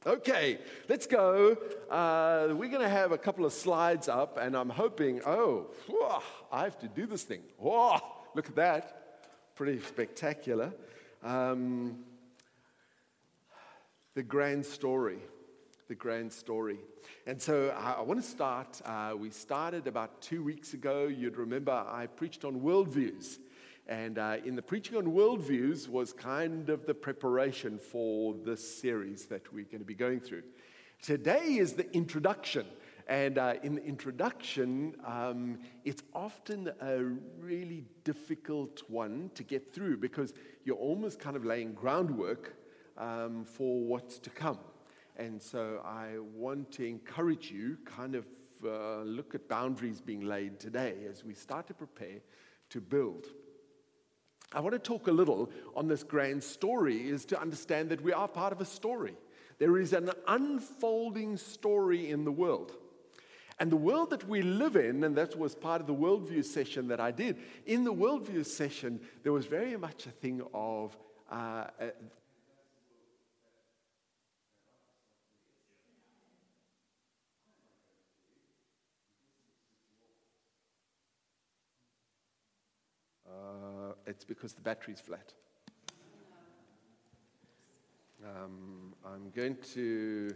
Okay, let's go. We're going to have a couple of slides up, and I'm hoping, I have to do this thing. Whoa, look at that. Pretty spectacular. The grand story. The grand story. And so I want to start. We started about 2 weeks ago. You'd remember I preached on worldviews. And in the preaching on worldviews was kind of the preparation for this series that we're going to be going through. Today is the introduction. And in the introduction, it's often a really difficult one to get through because you're almost kind of laying groundwork for what's to come. And so I want to encourage you kind of look at boundaries being laid today as we start to prepare to build. I want to talk a little on this grand story is to understand that we are part of a story. There is an unfolding story in the world. And the world that we live in, and that was part of the worldview session that I did, in the worldview session, there was very much a thing of it's because the battery's flat. I'm going to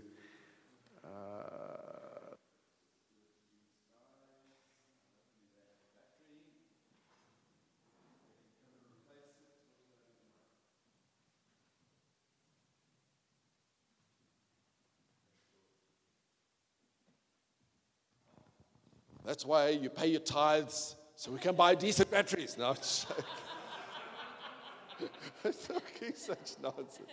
That's why you pay your tithes so we can buy decent batteries. No, it's talking such nonsense.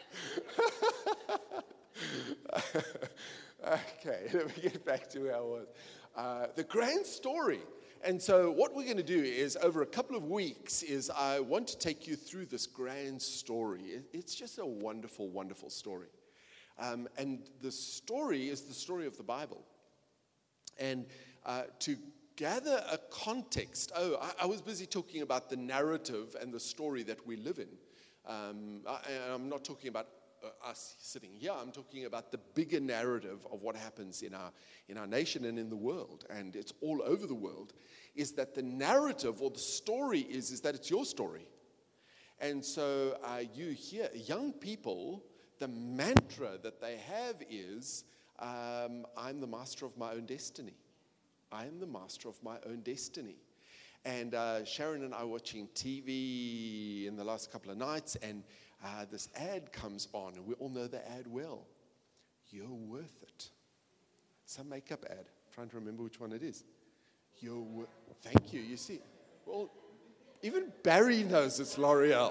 Okay, let me get back to where I was. The grand story. And so what we're going to do is, over a couple of weeks, is I want to take you through this grand story. It's just a wonderful, wonderful story. And the story is the story of the Bible. And to gather a context, I was busy talking about the narrative and the story that we live in. I'm not talking about us sitting here. I'm talking about the bigger narrative of what happens in our nation and in the world, and it's all over the world, is that the narrative or the story is that it's your story. And so you hear young people, the mantra that they have is, I'm the master of my own destiny. I am the master of my own destiny. And Sharon and I were watching TV in the last couple of nights, and this ad comes on, and we all know the ad well. You're worth it. Some makeup ad. I'm trying to remember which one it is. Thank you. You see, well, even Barry knows it's L'Oreal.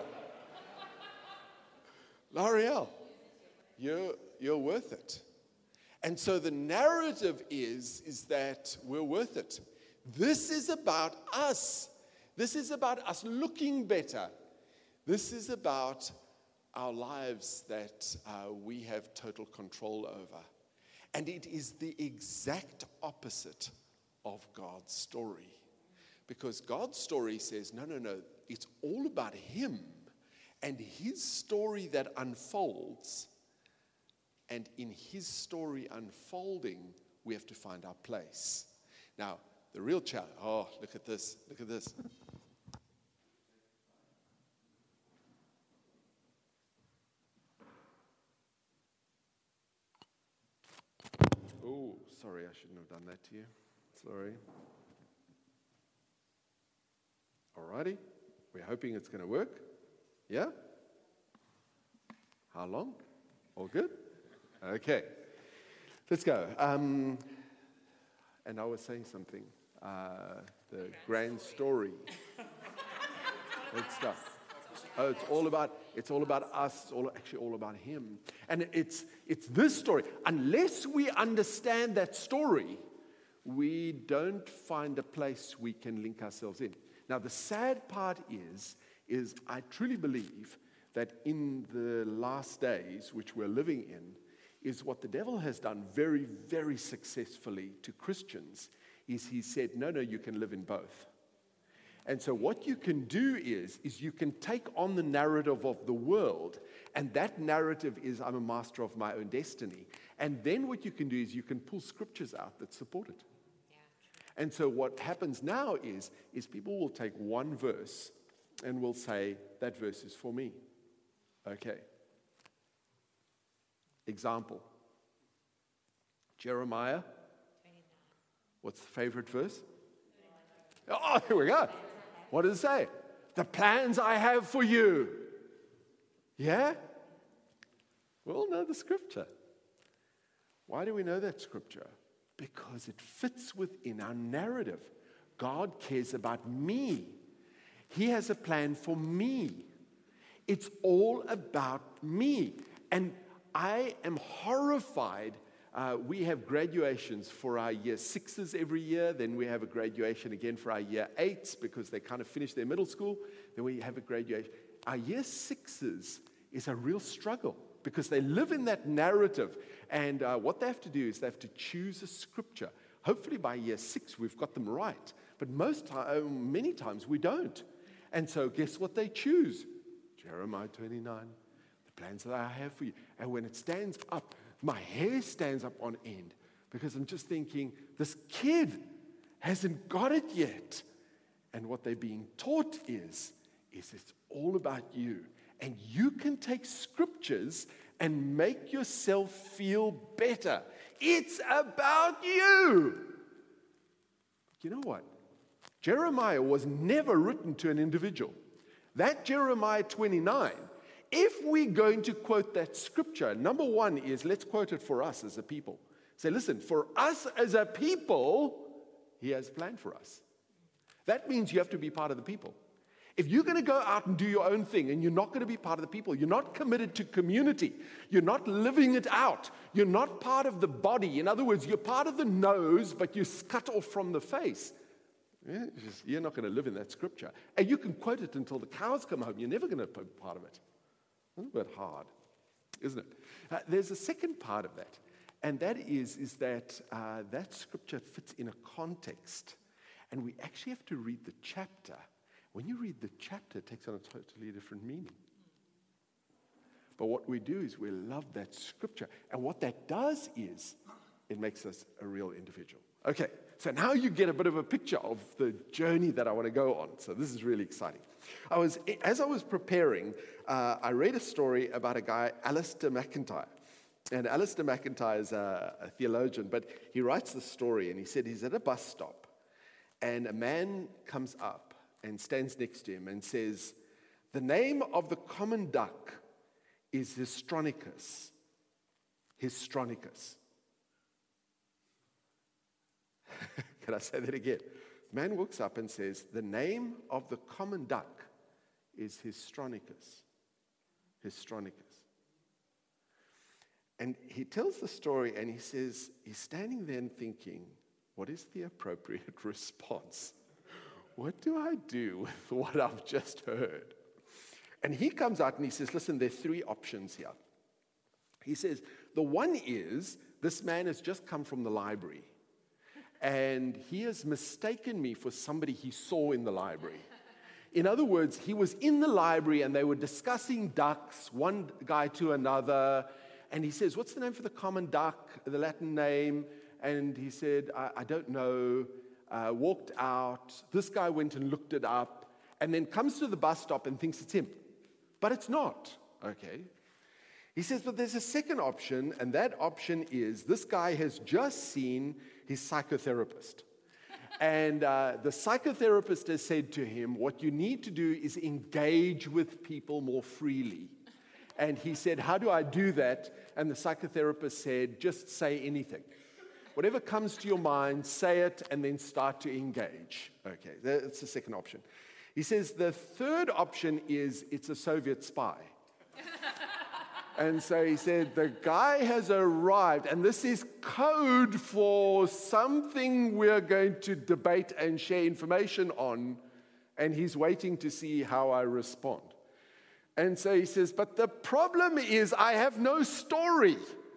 L'Oreal. You're worth it. And so the narrative is that we're worth it. This is about us. This is about us looking better. This is about our lives that we have total control over. And it is the exact opposite of God's story. Because God's story says, no, it's all about Him and His story that unfolds. And in His story unfolding, we have to find our place. Now, the real challenge, look at this. Oh, sorry, I shouldn't have done that to you. Sorry. Alrighty, we're hoping it's going to work. Yeah? How long? All good? Okay, let's go. And I was saying something. The grand story. Good stuff. Oh, it's all about us. It's actually all about Him. And it's this story. Unless we understand that story, we don't find a place we can link ourselves in. Now, the sad part is I truly believe that in the last days, which we're living in, is what the devil has done very, very successfully to Christians, is he said, no, you can live in both. And so what you can do is you can take on the narrative of the world, and that narrative is, I'm a master of my own destiny. And then what you can do is you can pull scriptures out that support it. Yeah. And so what happens now is people will take one verse and will say, that verse is for me. Okay. Example. Jeremiah. 29. What's the favorite verse? 29. Oh, here we go. What does it say? The plans I have for you. Yeah? We all know the scripture. Why do we know that scripture? Because it fits within our narrative. God cares about me. He has a plan for me. It's all about me. And I am horrified. We have graduations for our year 6s every year. Then we have a graduation again for our year 8s because they kind of finish their middle school. Then we have a graduation. Our year 6s is a real struggle because they live in that narrative. And what they have to do is they have to choose a scripture. Hopefully by year 6 we've got them right. But many times we don't. And so guess what they choose? Jeremiah 29, the plans that I have for you. And when it stands up, my hair stands up on end because I'm just thinking, this kid hasn't got it yet. And what they're being taught is it's all about you. And you can take scriptures and make yourself feel better. It's about you. You know what? Jeremiah was never written to an individual. That Jeremiah 29, if we're going to quote that scripture, number one is let's quote it for us as a people. Say, listen, for us as a people, he has a plan for us. That means you have to be part of the people. If you're going to go out and do your own thing and you're not going to be part of the people, you're not committed to community, you're not living it out, you're not part of the body. In other words, you're part of the nose, but you're cut off from the face. You're not going to live in that scripture. And you can quote it until the cows come home. You're never going to be part of it. A little bit hard, isn't it? There's a second part of that, and that is that that scripture fits in a context, and we actually have to read the chapter. When you read the chapter, it takes on a totally different meaning. But what we do is we love that scripture, and what that does is it makes us a real individual. Okay, so now you get a bit of a picture of the journey that I want to go on. So this is really exciting. As I was preparing, I read a story about a guy, Alistair McIntyre. And Alistair McIntyre is a theologian, but he writes the story, and he said he's at a bus stop, and a man comes up and stands next to him and says, the name of the common duck is Histronicus. Histronicus. Can I say that again? The man walks up and says, the name of the common duck is Histronicus. Histronicus. And he tells the story and he says, he's standing there and thinking, what is the appropriate response? What do I do with what I've just heard? And he comes out and he says, listen, there are 3 options here. He says, the one is, this man has just come from the library. And he has mistaken me for somebody he saw in the library. In other words, he was in the library and they were discussing ducks, one guy to another. And he says, what's the name for the common duck, the Latin name? And he said, I don't know. Walked out. This guy went and looked it up. And then comes to the bus stop and thinks it's him. But it's not. Okay. He says, but there's a second option. And that option is this guy has just seen his psychotherapist. And the psychotherapist has said to him, what you need to do is engage with people more freely. And he said, how do I do that? And the psychotherapist said, just say anything. Whatever comes to your mind, say it, and then start to engage. Okay, that's the second option. He says the third option is it's a Soviet spy. And so he said, the guy has arrived, and this is code for something we're going to debate and share information on, and he's waiting to see how I respond. And so he says, but the problem is I have no story.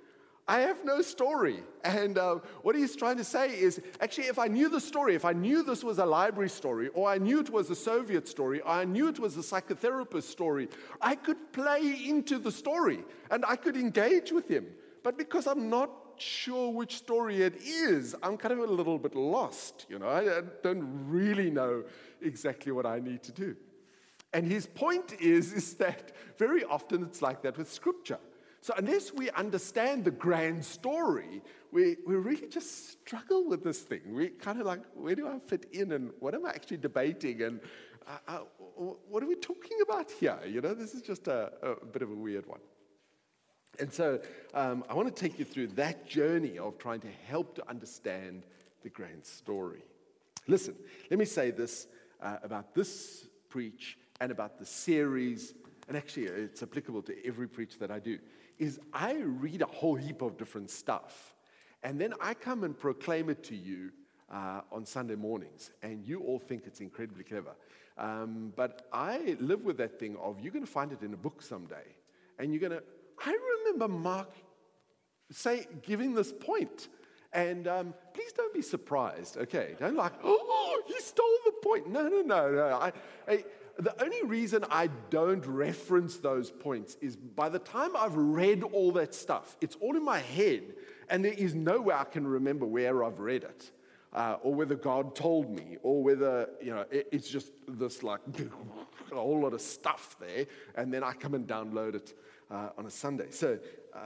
I have no story. And what he's trying to say is, actually, if I knew the story, if I knew this was a library story, or I knew it was a Soviet story, or I knew it was a psychotherapist story, I could play into the story, and I could engage with him. But because I'm not sure which story it is, I'm kind of a little bit lost. I don't really know exactly what I need to do. And his point is that very often it's like that with Scripture. So unless we understand the grand story, we really just struggle with this thing. We kind of like, where do I fit in, and what am I actually debating, and what are we talking about here? This is just a bit of a weird one. And so I want to take you through that journey of trying to help to understand the grand story. Listen, let me say this about this preach and about the series, and actually it's applicable to every preach that I do, is I read a whole heap of different stuff, and then I come and proclaim it to you on Sunday mornings, and you all think it's incredibly clever. But I live with that thing of, you're going to find it in a book someday, and you're going to... I remember Mark giving this point, and please don't be surprised, okay? Don't like, oh, he stole the point. No. The only reason I don't reference those points is by the time I've read all that stuff, it's all in my head, and there is no way I can remember where I've read it, or whether God told me, or whether, it's just this like a whole lot of stuff there, and then I come and download it on a Sunday. So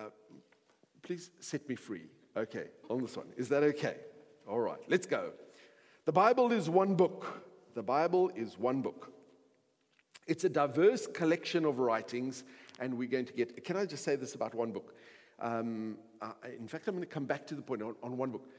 please set me free, okay, on this one. Is that okay? All right, let's go. The Bible is one book. The Bible is one book. It's a diverse collection of writings, and we're going to get... Can I just say this about one book? In fact, I'm going to come back to the point on one book.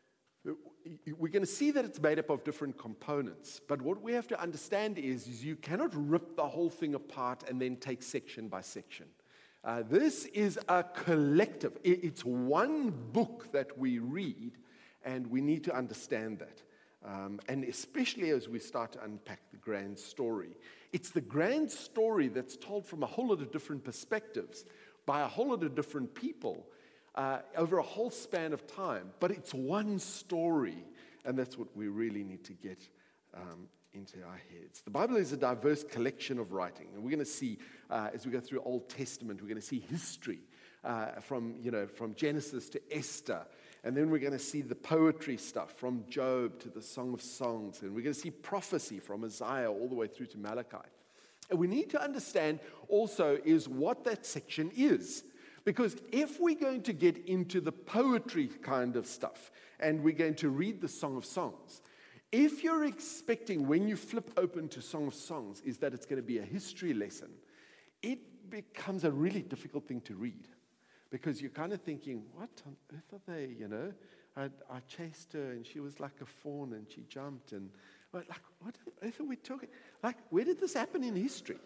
We're going to see that it's made up of different components, but what we have to understand is you cannot rip the whole thing apart and then take section by section. This is a collective. It's one book that we read, and we need to understand that. And especially as we start to unpack the grand story. It's the grand story that's told from a whole lot of different perspectives, by a whole lot of different people, over a whole span of time. But it's one story, and that's what we really need to get into our heads. The Bible is a diverse collection of writing, and we're going to see, as we go through Old Testament, we're going to see history from Genesis to Esther. And then we're going to see the poetry stuff from Job to the Song of Songs. And we're going to see prophecy from Isaiah all the way through to Malachi. And we need to understand also is what that section is. Because if we're going to get into the poetry kind of stuff, and we're going to read the Song of Songs, if you're expecting when you flip open to Song of Songs is that it's going to be a history lesson, it becomes a really difficult thing to read. Because you're kind of thinking, what on earth are they, I chased her, and she was like a fawn, and she jumped, and what on earth are we talking? Like, where did this happen in history?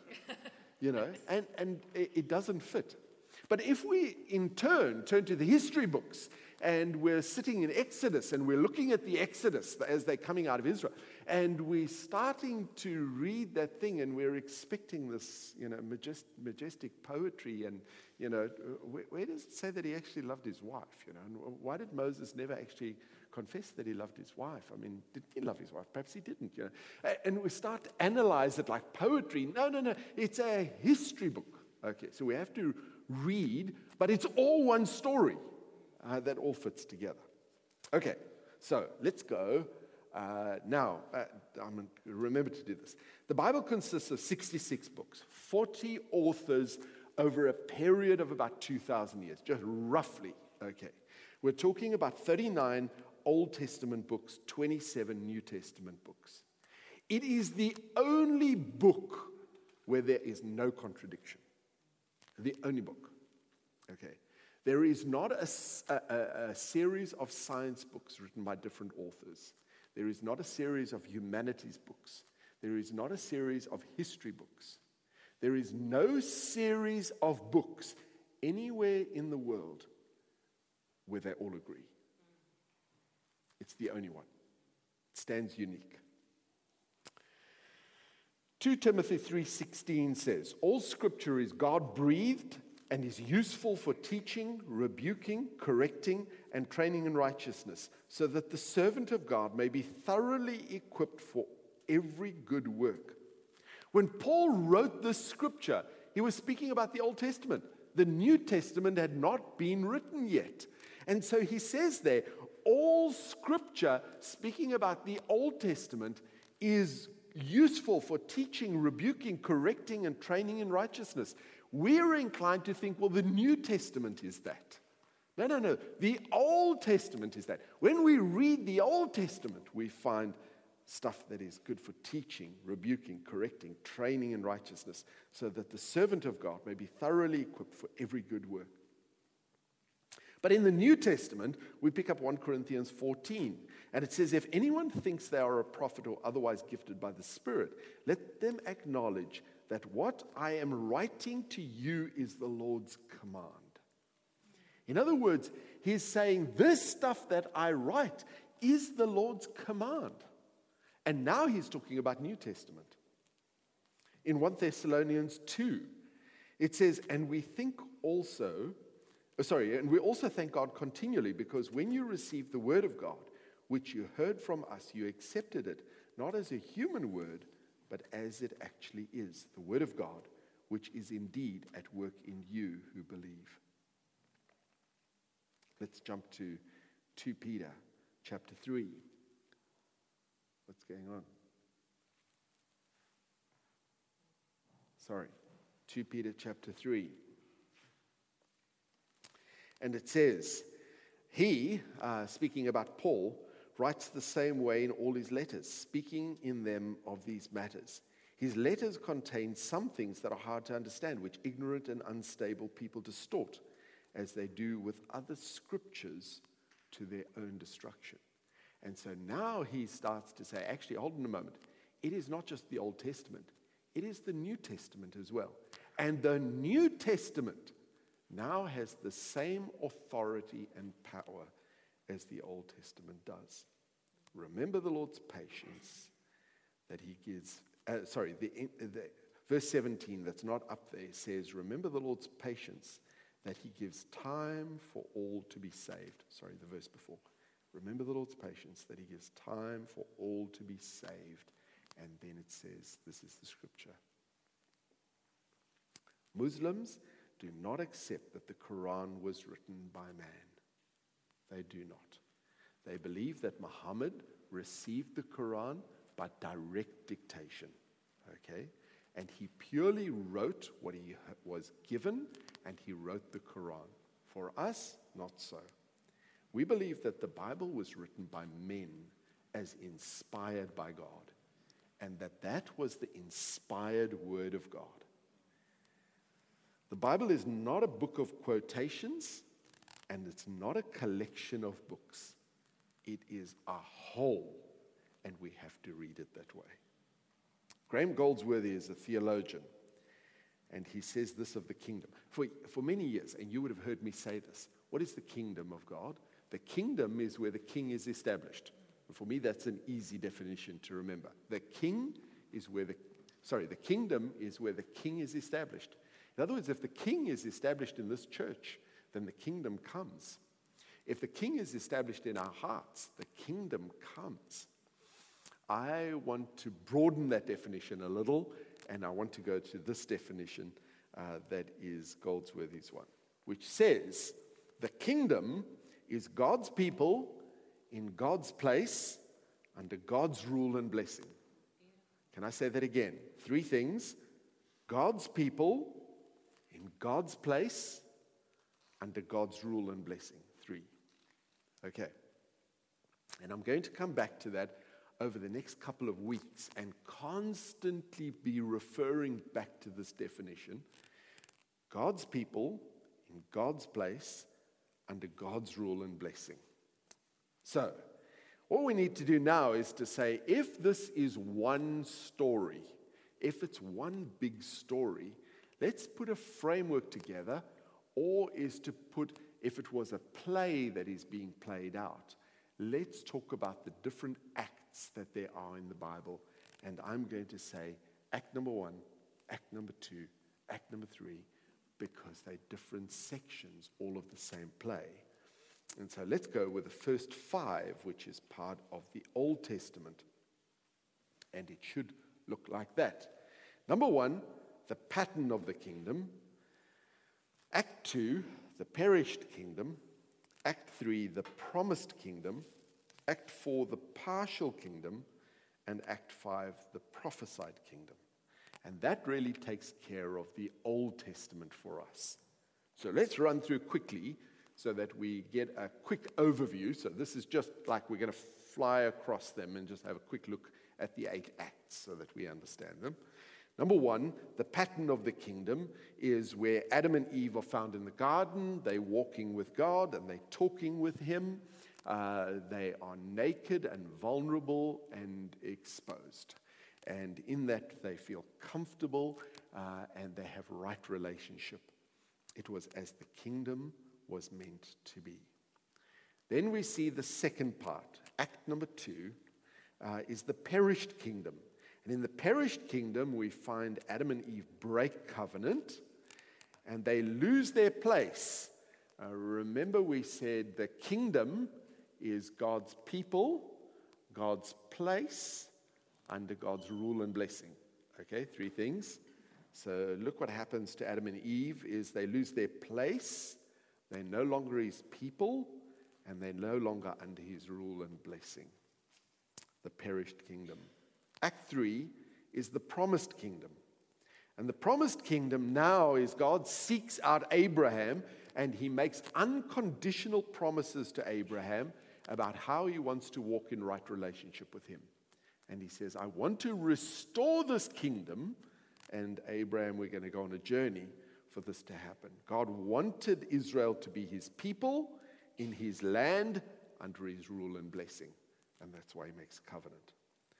And it doesn't fit. But if we, in turn to the history books, and we're sitting in Exodus, and we're looking at the Exodus as they're coming out of Israel, and we're starting to read that thing, and we're expecting this, majestic poetry, and, where does it say that he actually loved his wife, and why did Moses never actually confess that he loved his wife? I mean, did he love his wife? Perhaps he didn't, And we start to analyze it like poetry. No, it's a history book. Okay, so we have to read, but it's all one story that all fits together. Okay, so let's go. Now, remember to do this. The Bible consists of 66 books, 40 authors over a period of about 2,000 years, just roughly, okay. We're talking about 39 Old Testament books, 27 New Testament books. It is the only book where there is no contradiction. The only book, okay. There is not a series of science books written by different authors. There is not a series of humanities books. There is not a series of history books. There is no series of books anywhere in the world where they all agree. It's the only one. It stands unique. 2 Timothy 3:16 says, all scripture is God-breathed and is useful for teaching, rebuking, correcting, and training in righteousness, so that the servant of God may be thoroughly equipped for every good work. When Paul wrote this scripture, he was speaking about the Old Testament. The New Testament had not been written yet. And so he says there, all scripture, speaking about the Old Testament, is useful for teaching, rebuking, correcting, and training in righteousness. We're inclined to think, well, the New Testament is that. No. The Old Testament is that. When we read the Old Testament, we find stuff that is good for teaching, rebuking, correcting, training in righteousness, so that the servant of God may be thoroughly equipped for every good work. But in the New Testament, we pick up 1 Corinthians 14, and it says, if anyone thinks they are a prophet or otherwise gifted by the Spirit, let them acknowledge that what I am writing to you is the Lord's command. In other words, he's saying this stuff that I write is the Lord's command. And now he's talking about New Testament. In 1 Thessalonians 2, it says, and we also thank God continually, because when you received the word of God, which you heard from us, you accepted it, not as a human word, but as it actually is, the word of God, which is indeed at work in you who believe. Let's jump to 2 Peter chapter 3. What's going on? 2 Peter chapter 3. And it says, he, speaking about Paul, writes the same way in all his letters, speaking in them of these matters. His letters contain some things that are hard to understand, which ignorant and unstable people distort, as they do with other scriptures to their own destruction. And so now he starts to say, actually, hold on a moment. It is not just the Old Testament. It is the New Testament as well. And the New Testament now has the same authority and power as the Old Testament does. Remember the Lord's patience that he gives. Verse 17 that's not up there says, remember the Lord's patience that he gives time for all to be saved. The verse before. Remember the Lord's patience that he gives time for all to be saved. And then it says, this is the scripture. Muslims do not accept that the Quran was written by man. They do not. They believe that Muhammad received the Quran by direct dictation. Okay? And he purely wrote what he was given, and he wrote the Quran. For us, not so. We believe that the Bible was written by men as inspired by God, and that was the inspired word of God. The Bible is not a book of quotations, and it's not a collection of books. It is a whole, and we have to read it that way. Graham Goldsworthy is a theologian, and he says this of the kingdom. For many years, and you would have heard me say this, what is the kingdom of God? The kingdom is where the king is established. And for me, that's an easy definition to remember. The kingdom is where the king is established. In other words, if the king is established in this church, then the kingdom comes. If the king is established in our hearts, the kingdom comes. I want to broaden that definition a little, and I want to go to this definition that is Goldsworthy's one, which says, the kingdom is God's people in God's place under God's rule and blessing. Can I say that again? 3 things. God's people in God's place under God's rule and blessing. 3. Okay. And I'm going to come back to that over the next couple of weeks and constantly be referring back to this definition. God's people in God's place under God's rule and blessing. So, what we need to do now is to say, if this is one story, if it's one big story, let's put a framework together, or is to put, if it was a play that is being played out, let's talk about the different acts that there are in the Bible. And I'm going to say, act number 1, act number 2, act number 3, because they're different sections, all of the same play. And so let's go with the first 5, which is part of the Old Testament. And it should look like that. Number 1, the pattern of the kingdom. Act 2, the perished kingdom. Act 3, the promised kingdom. Act 4, the partial kingdom. And Act 5, the prophesied kingdom. And that really takes care of the Old Testament for us. So let's run through quickly so that we get a quick overview. So this is just like we're going to fly across them and just have a quick look at the 8 acts so that we understand them. Number 1, the pattern of the kingdom is where Adam and Eve are found in the garden. They're walking with God and they're talking with Him. They are naked and vulnerable and exposed. And in that, they feel comfortable and they have right relationship. It was as the kingdom was meant to be. Then we see the second part. Act number 2 is the perished kingdom. And in the perished kingdom, we find Adam and Eve break covenant and they lose their place. Remember, we said the kingdom is God's people, God's place, under God's rule and blessing. Okay, 3 things. So look what happens to Adam and Eve is they lose their place, they're no longer His people, and they're no longer under His rule and blessing. The perished kingdom. Act 3 is the promised kingdom. And the promised kingdom now is God seeks out Abraham and He makes unconditional promises to Abraham about how he wants to walk in right relationship with Him. And He says, I want to restore this kingdom. And Abraham, we're going to go on a journey for this to happen. God wanted Israel to be His people in His land under His rule and blessing. And that's why He makes covenant.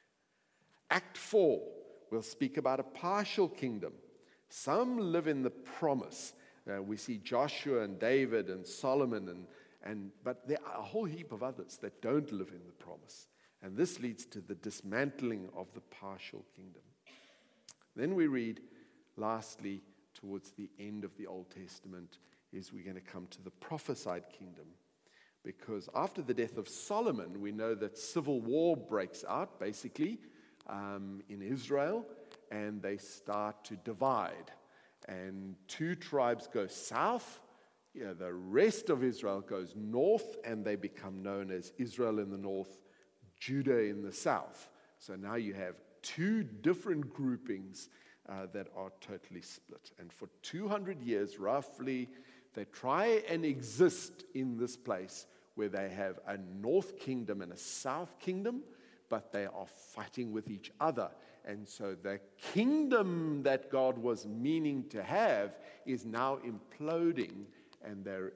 Act 4, we'll speak about a partial kingdom. Some live in the promise. We see Joshua and David and Solomon, but there are a whole heap of others that don't live in the promise. And this leads to the dismantling of the partial kingdom. Then we read, lastly, towards the end of the Old Testament, is we're going to come to the prophesied kingdom. Because after the death of Solomon, we know that civil war breaks out, basically, in Israel, and they start to divide. And 2 tribes go south, the rest of Israel goes north, and they become known as Israel in the north, Judah in the south. So now you have 2 different groupings that are totally split. And for 200 years, roughly, they try and exist in this place where they have a north kingdom and a south kingdom, but they are fighting with each other. And so the kingdom that God was meaning to have is now imploding, and they're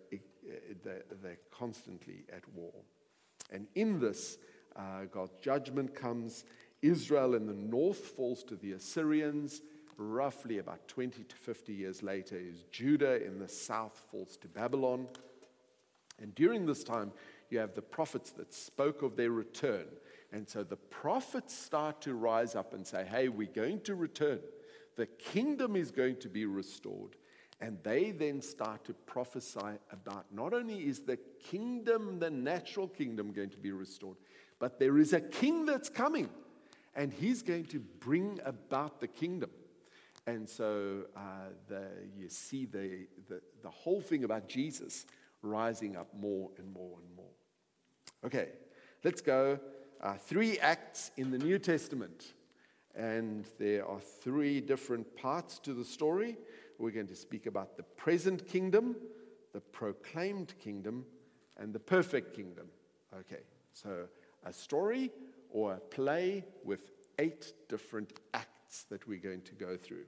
constantly at war. And in this, God's judgment comes. Israel in the north falls to the Assyrians. Roughly about 20 to 50 years later is Judah in the south falls to Babylon. And during this time, you have the prophets that spoke of their return. And so the prophets start to rise up and say, hey, we're going to return. The kingdom is going to be restored. And they then start to prophesy about not only is the kingdom, the natural kingdom, going to be restored, but there is a king that's coming. And he's going to bring about the kingdom. And so you see the whole thing about Jesus rising up more and more and more. Okay, let's go. 3 acts in the New Testament. And there are 3 different parts to the story. We're going to speak about the present kingdom, the proclaimed kingdom, and the perfect kingdom. Okay, so a story or a play with 8 different acts that we're going to go through.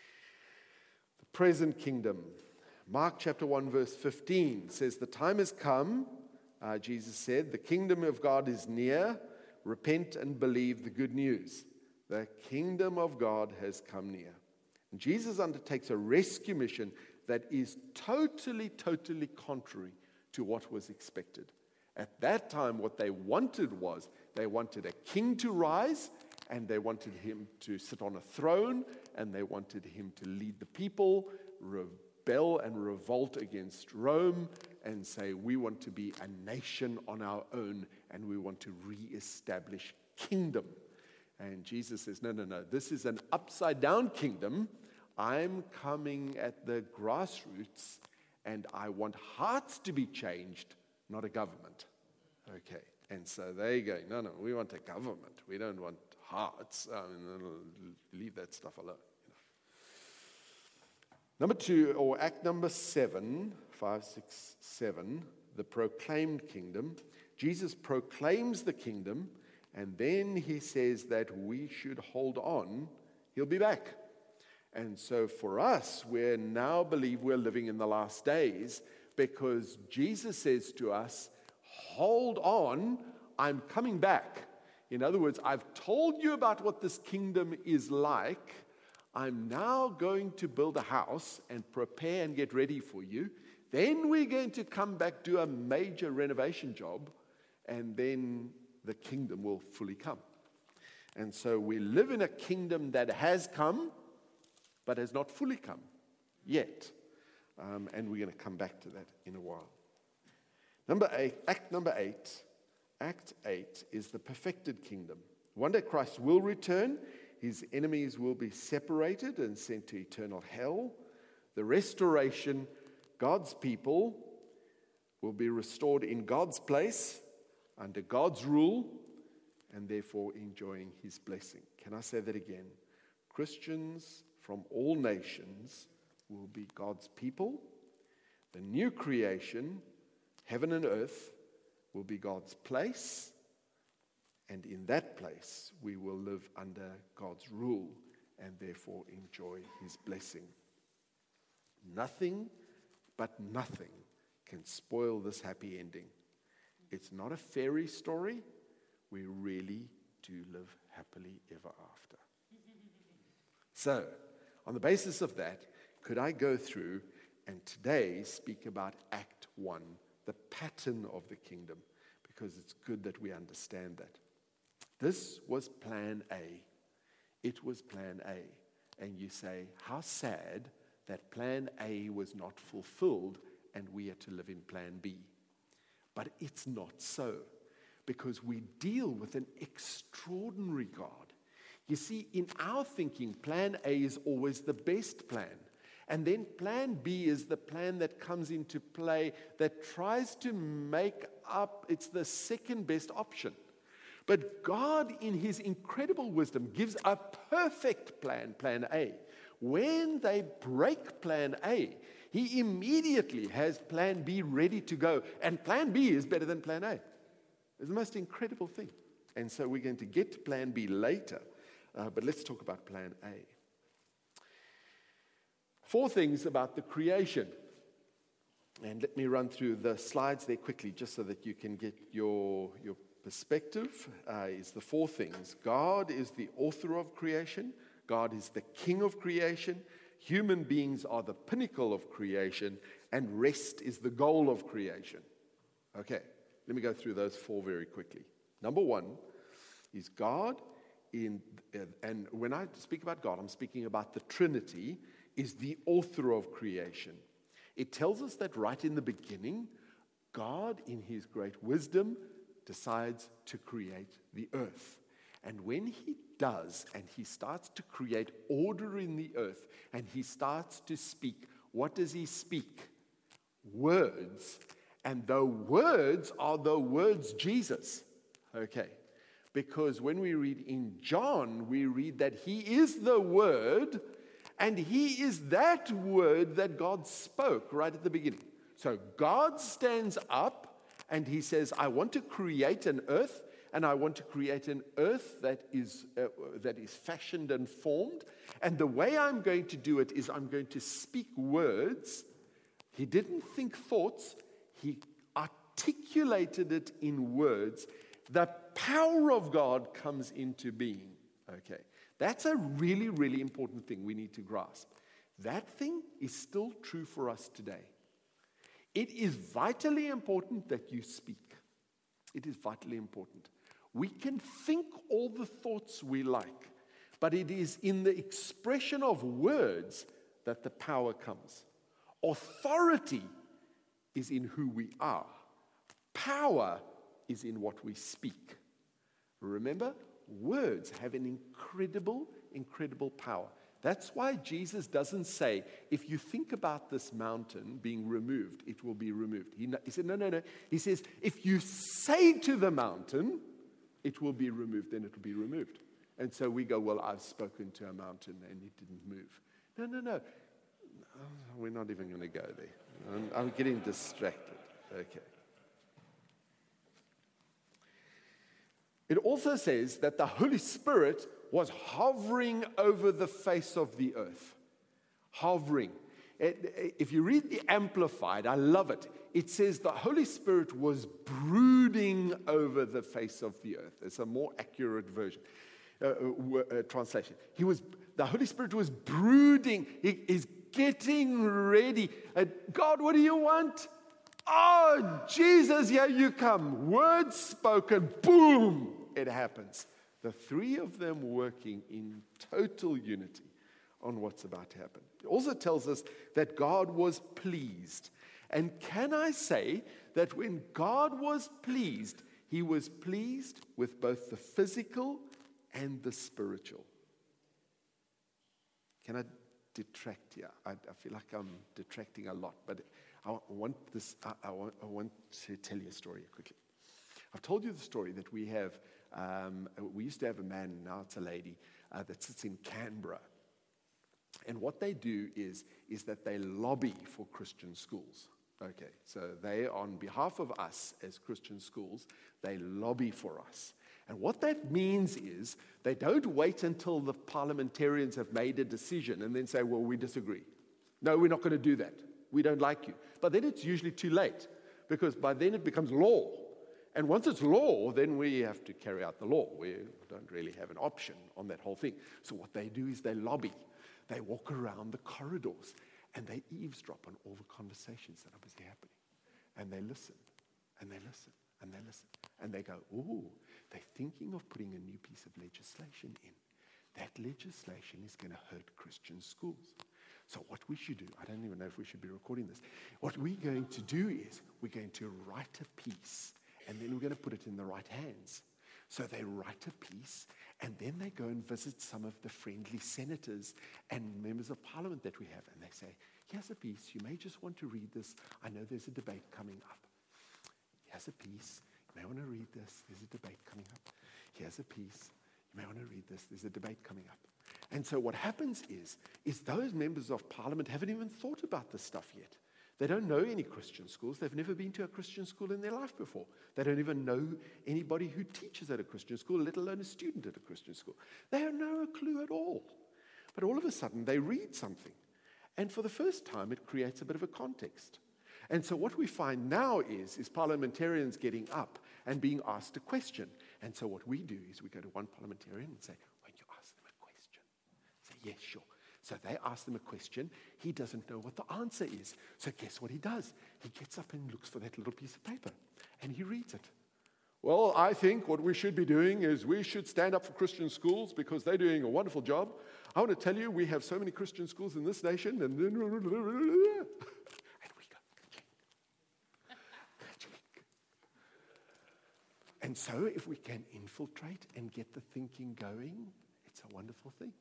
The present kingdom. Mark chapter 1 verse 15 says, the time has come, Jesus said, the kingdom of God is near. Repent and believe the good news. The kingdom of God has come near. And Jesus undertakes a rescue mission that is totally contrary to what was expected. At that time, what they wanted was, they wanted a king to rise, and they wanted him to sit on a throne, and they wanted him to lead the people, rebel and revolt against Rome and say, we want to be a nation on our own and we want to reestablish kingdom. And Jesus says, no, this is an upside-down kingdom. I'm coming at the grassroots, and I want hearts to be changed, not a government. Okay, and so they go, no, we want a government. We don't want hearts. Leave that stuff alone. Number 2, or act number 7, 5, 6, 7, the proclaimed kingdom. Jesus proclaims the kingdom, and then he says that we should hold on. He'll be back. And so for us, we now believe we're living in the last days because Jesus says to us, hold on, I'm coming back. In other words, I've told you about what this kingdom is like. I'm now going to build a house and prepare and get ready for you. Then we're going to come back, do a major renovation job, and then the kingdom will fully come. And so we live in a kingdom that has come, but has not fully come yet. And we're going to come back to that in a while. Act number 8. Act 8 is the perfected kingdom. One day Christ will return. His enemies will be separated and sent to eternal hell. The restoration, God's people will be restored in God's place, under God's rule, and therefore enjoying his blessing. Can I say that again? Christians from all nations will be God's people. The new creation, heaven and earth, will be God's place. And in that place, we will live under God's rule and therefore enjoy his blessing. Nothing but nothing can spoil this happy ending. It's not a fairy story. We really do live happily ever after. So, on the basis of that, could I go through and today speak about Act 1, the pattern of the kingdom, because it's good that we understand that. This was plan A. It was plan A. And you say, how sad that plan A was not fulfilled and we had to live in plan B. But it's not so, because we deal with an extraordinary God. You see, in our thinking, plan A is always the best plan. And then plan B is the plan that comes into play that tries to make up, it's the second best option. But God, in his incredible wisdom, gives a perfect plan, plan A. When they break plan A, he immediately has plan B ready to go. And plan B is better than plan A. It's the most incredible thing. And so we're going to get to plan B later. But let's talk about plan A. 4 things about the creation. And let me run through the slides there quickly just so that you can get your perspective. Is the 4 things. God is the author of creation. God is the king of creation. Human beings are the pinnacle of creation. And rest is the goal of creation. Okay, let me go through those 4 very quickly. Number 1 is God, and when I speak about God, I'm speaking about the Trinity, is the author of creation. It tells us that right in the beginning, God, in his great wisdom, decides to create the earth. And when he does, and he starts to create order in the earth, and he starts to speak, what does he speak? Words. And the words are the words Jesus. Okay. Because when we read in John, we read that he is the Word, and he is that word that God spoke right at the beginning. So God stands up and he says, I want to create an earth, and I want to create an earth that is fashioned and formed. And the way I'm going to do it is I'm going to speak words. He didn't think thoughts. He articulated it in words. The power of God comes into being. Okay. That's a really, really important thing we need to grasp. That thing is still true for us today. It is vitally important that you speak. It is vitally important. We can think all the thoughts we like, but it is in the expression of words that the power comes. Authority is in who we are. Power is in what we speak. Remember, words have an incredible power. That's why Jesus doesn't say, if you think about this mountain being removed, it will be removed. He said, no. He says, if you say to the mountain, it will be removed, then it will be removed. And so we go, well, I've spoken to a mountain and it didn't move. No. We're not even going to go there. I'm getting distracted. Okay. It also says that the Holy Spirit was hovering over the face of the earth. Hovering. If you read the Amplified, I love it. It says the Holy Spirit was brooding over the face of the earth. It's a more accurate version, translation. The Holy Spirit was brooding. He is getting ready. God, what do you want? Oh, Jesus, here you come. Words spoken, boom, it happens. The three of them working in total unity on what's about to happen. It also tells us that God was pleased. And can I say that when God was pleased, he was pleased with both the physical and the spiritual? Can I detract here? I feel like I'm detracting a lot, but I want to tell you a story quickly. I've told you the story that we used to have a man, now it's a lady, that sits in Canberra. And what they do is that they lobby for Christian schools. Okay, so they, on behalf of us as Christian schools, they lobby for us. And what that means is they don't wait until the parliamentarians have made a decision and then say, well, we disagree. No, we're not going to do that. We don't like you. But then it's usually too late, because by then it becomes law. And once it's law, then we have to carry out the law. We don't really have an option on that whole thing. So what they do is they lobby. They walk around the corridors and they eavesdrop on all the conversations that are busy happening. And they listen, and they listen, and they listen. And they go, ooh, they're thinking of putting a new piece of legislation in. That legislation is going to hurt Christian schools. So what we should do, I don't even know if we should be recording this. What we're going to do is we're going to write a piece, and then we're going to put it in the right hands. So they write a piece, and then they go and visit some of the friendly senators and members of parliament that we have. And they say, here's a piece. You may just want to read this. I know there's a debate coming up. Here's a piece. You may want to read this. There's a debate coming up. Here's a piece. You may want to read this. There's a debate coming up. And so what happens is those members of parliament haven't even thought about this stuff yet. They don't know any Christian schools. They've never been to a Christian school in their life before. They don't even know anybody who teaches at a Christian school, let alone a student at a Christian school. They have no clue at all. But all of a sudden, they read something. And for the first time, it creates a bit of a context. And so what we find now is parliamentarians getting up and being asked a question. And so what we do is we go to one parliamentarian and say, won't you ask them a question? Say, yes, sure. So they ask them a question. He doesn't know what the answer is. So guess what he does? He gets up and looks for that little piece of paper, and he reads it. Well, I think what we should be doing is we should stand up for Christian schools because they're doing a wonderful job. I want to tell you, we have so many Christian schools in this nation, and we go, and so if we can infiltrate and get the thinking going, it's a wonderful thing.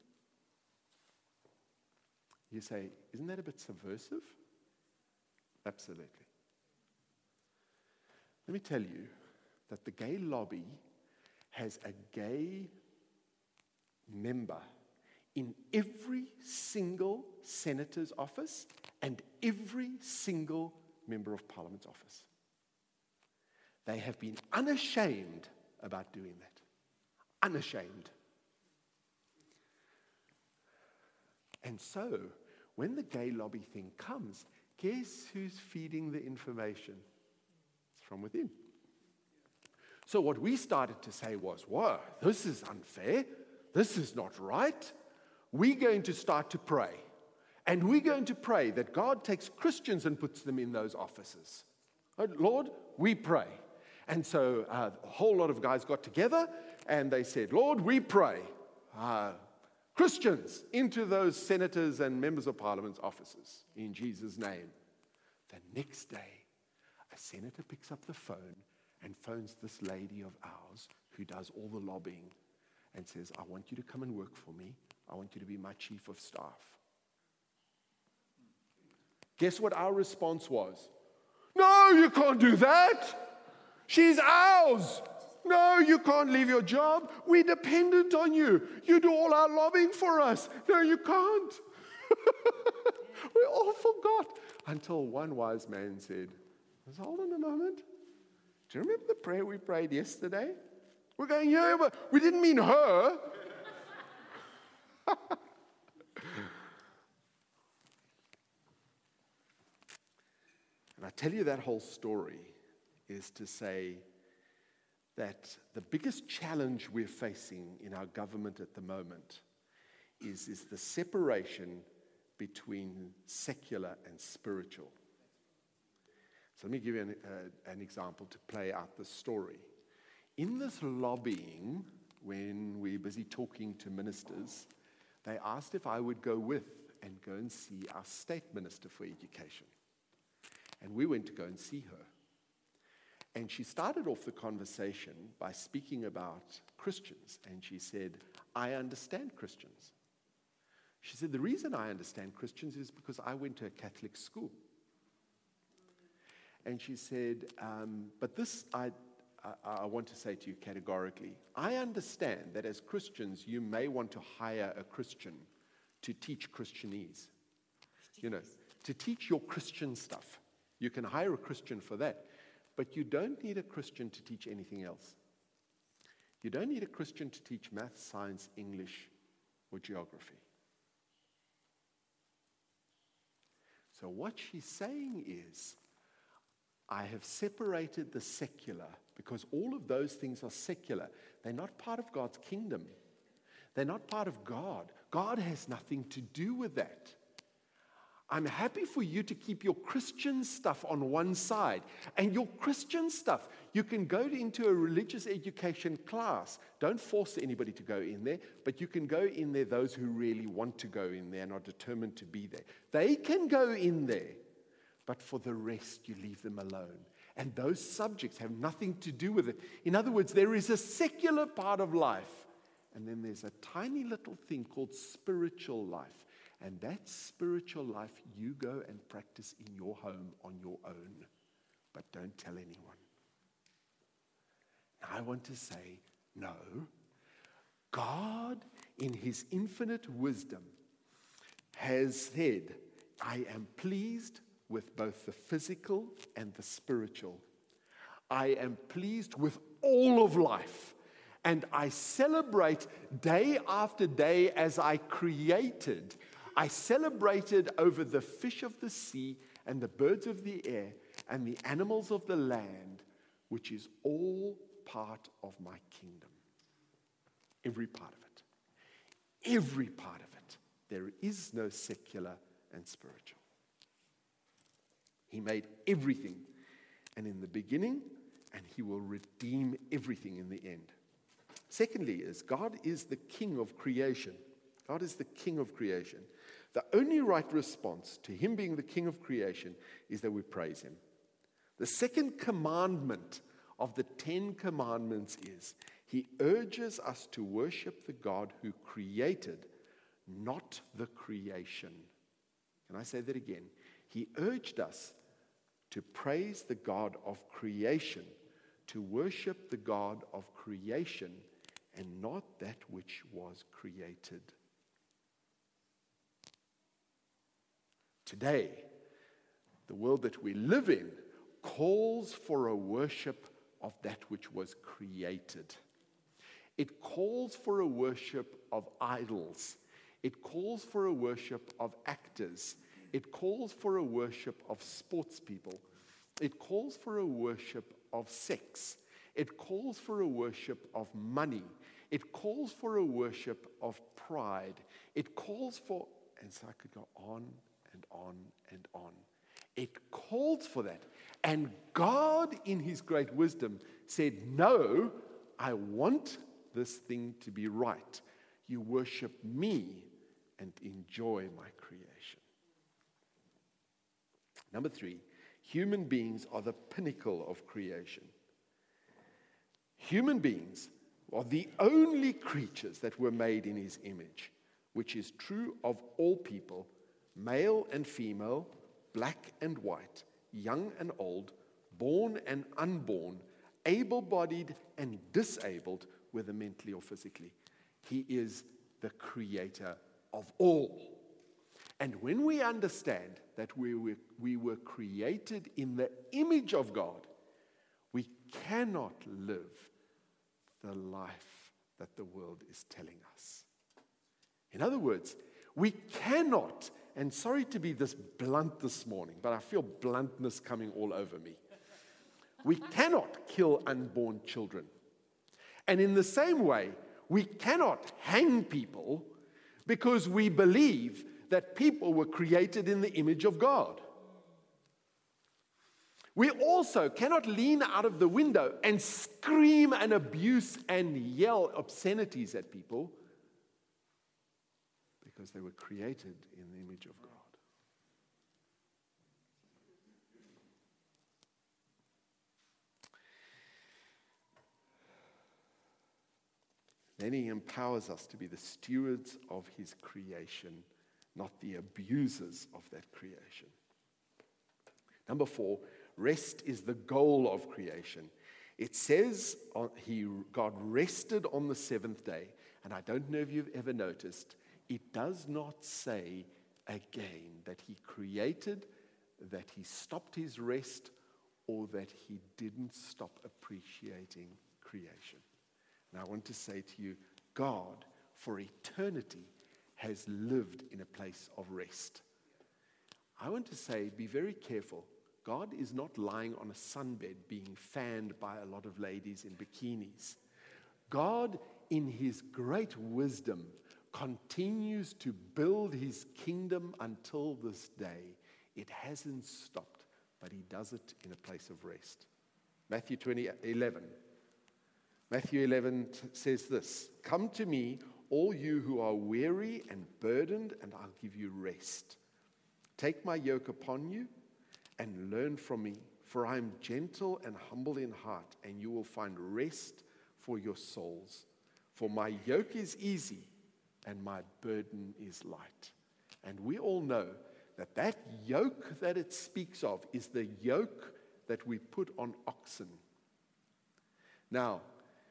You say, isn't that a bit subversive? Absolutely. Let me tell you that the gay lobby has a gay member in every single senator's office and every single member of parliament's office. They have been unashamed about doing that. Unashamed. And so, when the gay lobby thing comes, guess who's feeding the information? It's from within. So what we started to say was, whoa, this is unfair. This is not right. We're going to start to pray. And we're going to pray that God takes Christians and puts them in those offices. Lord, we pray. And so a whole lot of guys got together and they said, Lord, we pray. Christians into those senators and members of parliament's offices in Jesus' name. The next day, a senator picks up the phone and phones this lady of ours who does all the lobbying and says, I want you to come and work for me. I want you to be my chief of staff. Guess what our response was? No, you can't do that. She's ours. No, you can't leave your job. We're dependent on you. You do all our lobbying for us. No, you can't. We all forgot. Until one wise man said, hold on a moment. Do you remember the prayer we prayed yesterday? We're going, yeah, but we didn't mean her. And I tell you that whole story is to say that the biggest challenge we're facing in our government at the moment is the separation between secular and spiritual. So let me give you an example to play out the story. In this lobbying, when we're busy talking to ministers, they asked if I would go with and go and see our state minister for education. And we went to go and see her. And she started off the conversation by speaking about Christians. And she said, I understand Christians. She said, the reason I understand Christians is because I went to a Catholic school. And she said, but this I want to say to you categorically. I understand that as Christians, you may want to hire a Christian to teach Christianese. To teach your Christian stuff. You can hire a Christian for that. But you don't need a Christian to teach anything else. You don't need a Christian to teach math, science, English, or geography. So what she's saying is, I have separated the secular because all of those things are secular. They're not part of God's kingdom. They're not part of God. God has nothing to do with that. I'm happy for you to keep your Christian stuff on one side. And your Christian stuff, you can go into a religious education class. Don't force anybody to go in there, but you can go in there, those who really want to go in there and are determined to be there. They can go in there, but for the rest, you leave them alone. And those subjects have nothing to do with it. In other words, there is a secular part of life, and then there's a tiny little thing called spiritual life. And that spiritual life you go and practice in your home on your own. But don't tell anyone. Now I want to say, no. God, in his infinite wisdom, has said, I am pleased with both the physical and the spiritual. I am pleased with all of life. And I celebrate day after day as I created. I celebrated over the fish of the sea and the birds of the air and the animals of the land, which is all part of my kingdom. Every part of it. Every part of it. There is no secular and spiritual. He made everything, and in the beginning, and he will redeem everything in the end. Secondly is, God is the king of creation. God is the king of creation. The only right response to him being the king of creation is that we praise him. The second commandment of the 10 commandments is, he urges us to worship the God who created, not the creation. Can I say that again? He urged us to praise the God of creation, to worship the God of creation, and not that which was created. Today, the world that we live in calls for a worship of that which was created. It calls for a worship of idols. It calls for a worship of actors. It calls for a worship of sports people. It calls for a worship of sex. It calls for a worship of money. It calls for a worship of pride. It calls for, and so I could go on and on and on. It calls for that. And God, in his great wisdom, said, no, I want this thing to be right. you worship me and enjoy my creation. Number 3, human beings are the pinnacle of creation. Human beings are the only creatures that were made in his image, which is true of all people, male and female, black and white, young and old, born and unborn, able-bodied and disabled, whether mentally or physically. He is the creator of all. And when we understand that we were created in the image of God, we cannot live the life that the world is telling us. In other words, we cannot, and sorry to be this blunt this morning, but I feel bluntness coming all over me. We cannot kill unborn children. And in the same way, we cannot hang people because we believe that people were created in the image of God. We also cannot lean out of the window and scream and abuse and yell obscenities at people because they were created in the image of God. Then he empowers us to be the stewards of his creation, not the abusers of that creation. Number 4, rest is the goal of creation. It says God rested on the seventh day. And I don't know if you've ever noticed, it does not say again that he created, that he stopped his rest, or that he didn't stop appreciating creation. And I want to say to you, God, for eternity, has lived in a place of rest. I want to say, be very careful. God is not lying on a sunbed being fanned by a lot of ladies in bikinis. God, in his great wisdom, continues to build his kingdom until this day. It hasn't stopped, but he does it in a place of rest. Matthew 11 says this, "Come to me, all you who are weary and burdened, and I'll give you rest. Take my yoke upon you and learn from me, for I am gentle and humble in heart, and you will find rest for your souls. For my yoke is easy and my burden is light." And we all know that that yoke that it speaks of is the yoke that we put on oxen. Now,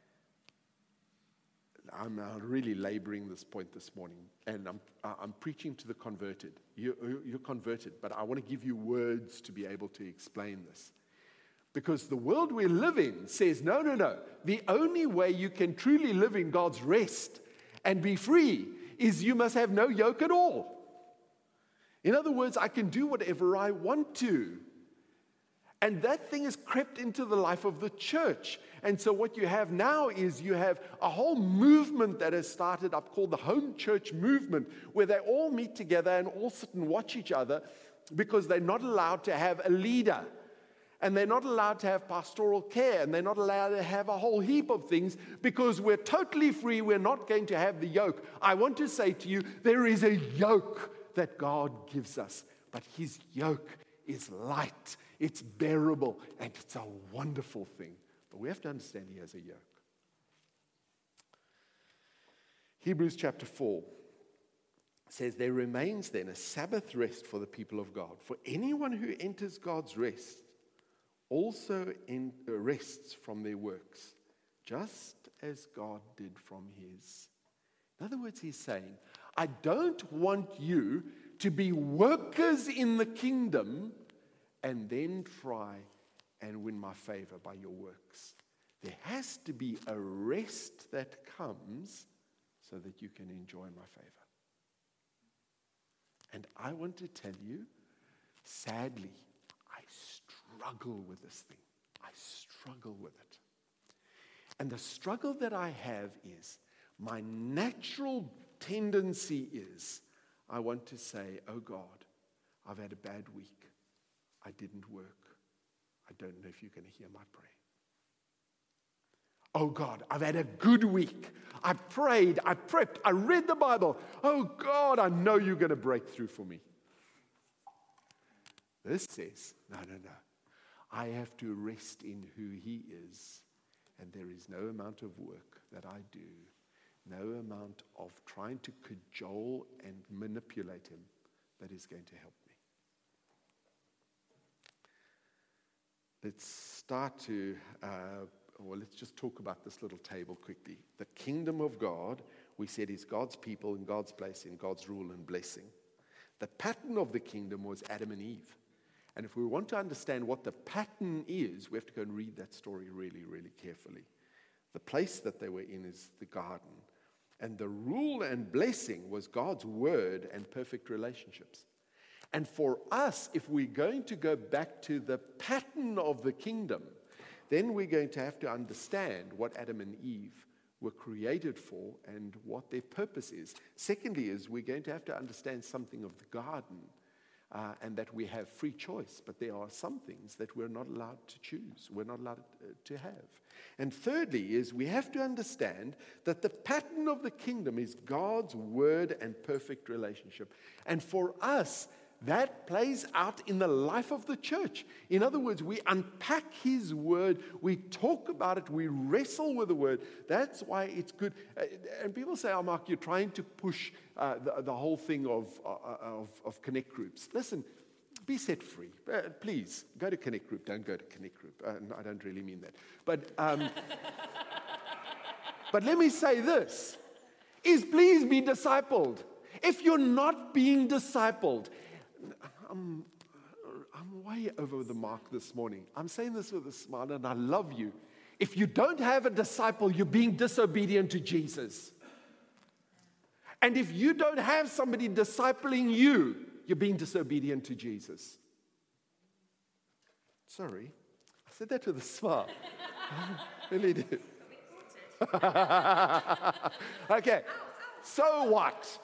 I'm really laboring this point this morning, and I'm preaching to the converted. You're converted, but I want to give you words to be able to explain this. Because the world we live in says, no. The only way you can truly live in God's rest and be free is you must have no yoke at all. In other words, I can do whatever I want to. And that thing has crept into the life of the church. And so what you have now is you have a whole movement that has started up called the home church movement, where they all meet together and all sit and watch each other because they're not allowed to have a leader. And they're not allowed to have pastoral care. And they're not allowed to have a whole heap of things because we're totally free. We're not going to have the yoke. I want to say to you, there is a yoke that God gives us. But his yoke is light. It's bearable, and it's a wonderful thing. But we have to understand he has a yoke. Hebrews chapter 4 says, "There remains then a Sabbath rest for the people of God. For anyone who enters God's rest also rests from their works, just as God did from his." In other words, he's saying, I don't want you to be workers in the kingdom and then try and win my favor by your works. There has to be a rest that comes so that you can enjoy my favor. And I want to tell you, sadly, I struggle with this thing. I struggle with it. And the struggle that I have is, my natural tendency is, I want to say, oh God, I've had a bad week. I didn't work. I don't know if you're going to hear my prayer. Oh God, I've had a good week. I prayed, I prepped, I read the Bible. Oh God, I know you're going to break through for me. This says, no. I have to rest in who He is. And there is no amount of work that I do, no amount of trying to cajole and manipulate Him that is going to help me. Let's just talk about this little table quickly. The kingdom of God, we said, is God's people in God's place, in God's rule and blessing. The pattern of the kingdom was Adam and Eve. And if we want to understand what the pattern is, we have to go and read that story really, really carefully. The place that they were in is the garden. And the rule and blessing was God's word and perfect relationships. And for us, if we're going to go back to the pattern of the kingdom, then we're going to have to understand what Adam and Eve were created for and what their purpose is. Secondly is we're going to have to understand something of the garden. And that we have free choice, but there are some things that we're not allowed to choose, we're not allowed to have. And thirdly is we have to understand that the pattern of the kingdom is God's word and perfect relationship. And for us, that plays out in the life of the church. In other words, we unpack His word, we talk about it, we wrestle with the word. That's why it's good. And people say, oh, Mark, you're trying to push the whole thing of Connect groups. Listen, be set free. Please, go to Connect group. Don't go to Connect group. No, I don't really mean that. But let me say this, is please be discipled. If you're not being discipled, I'm way over the mark this morning. I'm saying this with a smile, and I love you. If you don't have a disciple, you're being disobedient to Jesus. And if you don't have somebody discipling you, you're being disobedient to Jesus. Sorry, I said that with a smile. I really did. Okay, so what?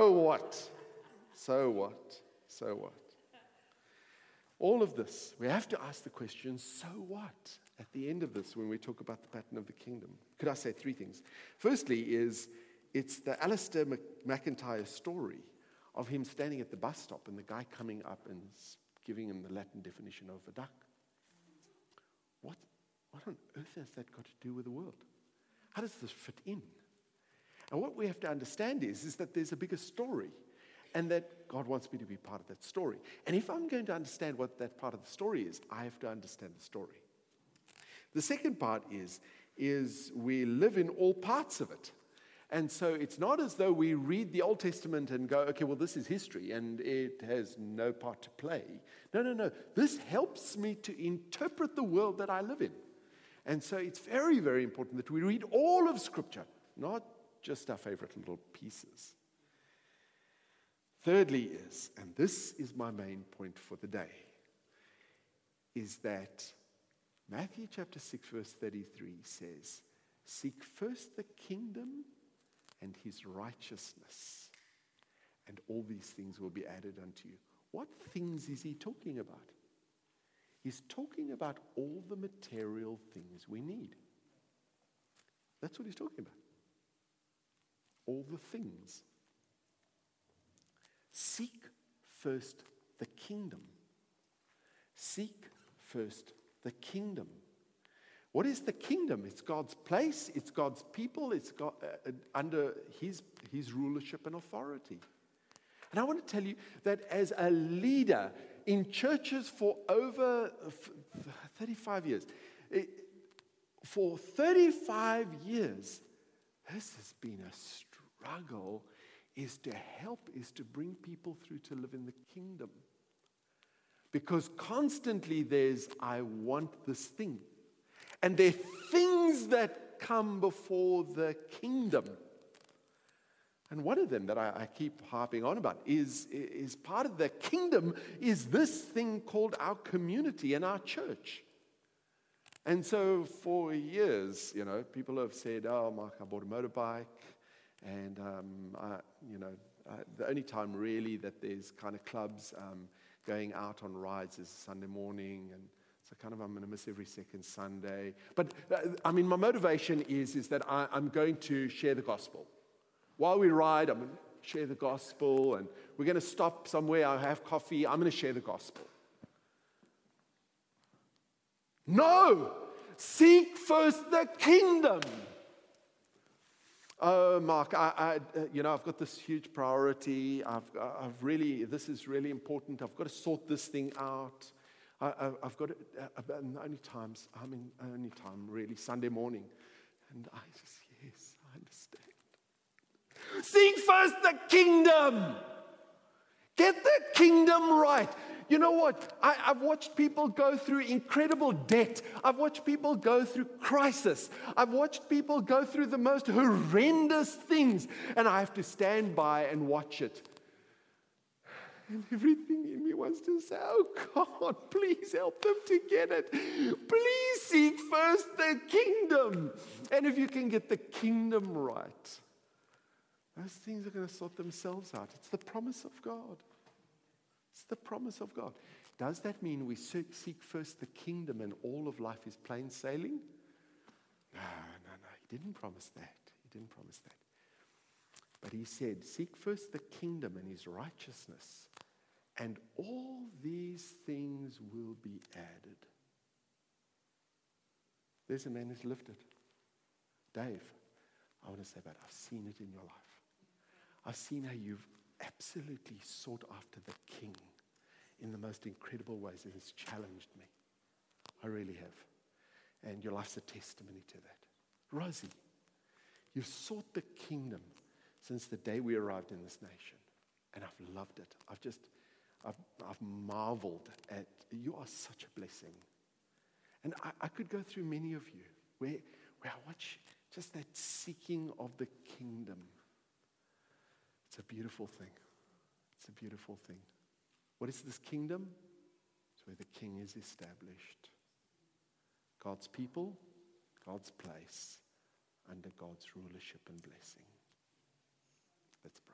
All of this, we have to ask the question, so what? At the end of this, when we talk about the pattern of the kingdom. Could I say three things? Firstly it's the Alistair McIntyre story of him standing at the bus stop and the guy coming up and giving him the Latin definition of a duck. What on earth has that got to do with the world? How does this fit in? And what we have to understand is that there's a bigger story. And that God wants me to be part of that story. And if I'm going to understand what that part of the story is, I have to understand the story. The second part is we live in all parts of it. And so it's not as though we read the Old Testament and go, okay, well, this is history and it has no part to play. No. This helps me to interpret the world that I live in. And so it's very, very important that we read all of Scripture, not just our favorite little pieces. Thirdly is, and this is my main point for the day, is that Matthew chapter 6 verse 33 says, seek first the kingdom and His righteousness, and all these things will be added unto you. What things is He talking about? He's talking about all the material things we need. That's what He's talking about. All the things. Seek first the kingdom. Seek first the kingdom. What is the kingdom? It's God's place, it's God's people, it's God, under His rulership and authority. And I want to tell you that as a leader in churches for over 35 years, for 35 years, this has been a struggle, is to bring people through to live in the kingdom. Because constantly there's, I want this thing. And there are things that come before the kingdom. And one of them that I keep harping on about is part of the kingdom is this thing called our community and our church. And so for years, people have said, oh, Mark, I bought a motorbike. And, the only time really that there's kind of clubs going out on rides is Sunday morning. And So I'm going to miss every second Sunday. But, my motivation is that I'm going to share the gospel. While we ride, I'm going to share the gospel, and we're going to stop somewhere, I'll have coffee, I'm going to share the gospel. No! Seek first the kingdom. Oh, Mark, I've got this huge priority. This is really important. I've got to sort this thing out. I've got to, only time, really, Sunday morning. And yes, I understand. Seek first the kingdom. Get the kingdom right. You know what? I've watched people go through incredible debt. I've watched people go through crisis. I've watched people go through the most horrendous things. And I have to stand by and watch it. And everything in me wants to say, oh God, please help them to get it. Please seek first the kingdom. And if you can get the kingdom right, those things are going to sort themselves out. It's the promise of God. It's the promise of God. Does that mean we seek first the kingdom and all of life is plain sailing? No. He didn't promise that. But he said, seek first the kingdom and his righteousness, and all these things will be added. There's a man who's lived it. Dave, I want to say, but I've seen it in your life. I've seen how you've absolutely sought after the King in the most incredible ways, and it's challenged me. I really have. And your life's a testimony to that. Rosie, you've sought the kingdom since the day we arrived in this nation, and I've loved it. I've marveled at, you are such a blessing. And I could go through many of you where I watch just that seeking of the kingdom. It's a beautiful thing. It's a beautiful thing. What is this kingdom? It's where the king is established. God's people, God's place, under God's rulership and blessing. Let's pray.